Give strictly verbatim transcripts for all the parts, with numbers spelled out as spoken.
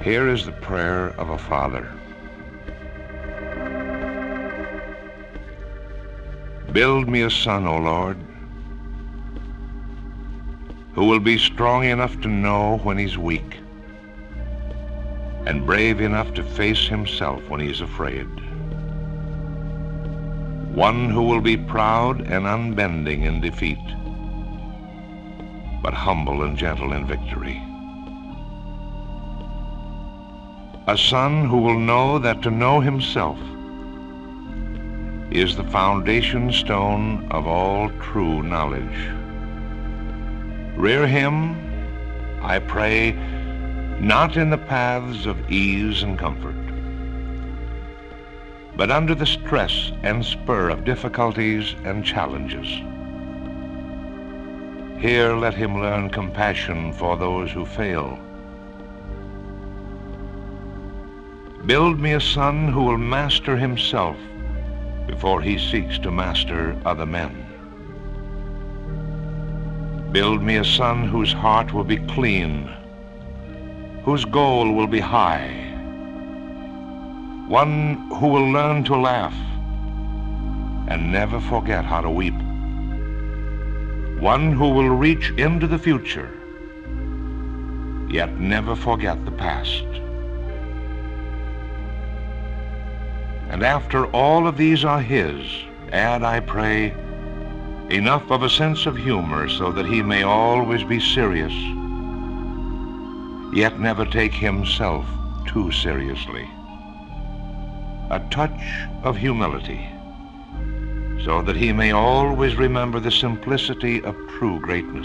Here is the prayer of a father. Build me a son, O Lord, who will be strong enough to know when he's weak and brave enough to face himself when he's afraid. One who will be proud and unbending in defeat, but humble and gentle in victory. A son who will know that to know himself is the foundation stone of all true knowledge. Rear him, I pray, not in the paths of ease and comfort, but under the stress and spur of difficulties and challenges. Here let him learn compassion for those who fail. Build me a son who will master himself before he seeks to master other men. Build me a son whose heart will be clean, whose goal will be high, one who will learn to laugh and never forget how to weep, one who will reach into the future yet never forget the past. And after all of these are his, add, I pray, enough of a sense of humor so that he may always be serious, yet never take himself too seriously. A touch of humility, so that he may always remember the simplicity of true greatness,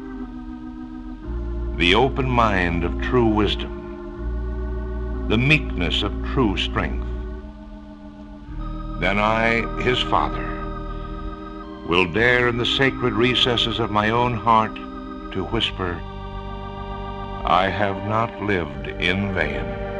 the open mind of true wisdom, the meekness of true strength. Then I, his father, will dare in the sacred recesses of my own heart to whisper, I have not lived in vain.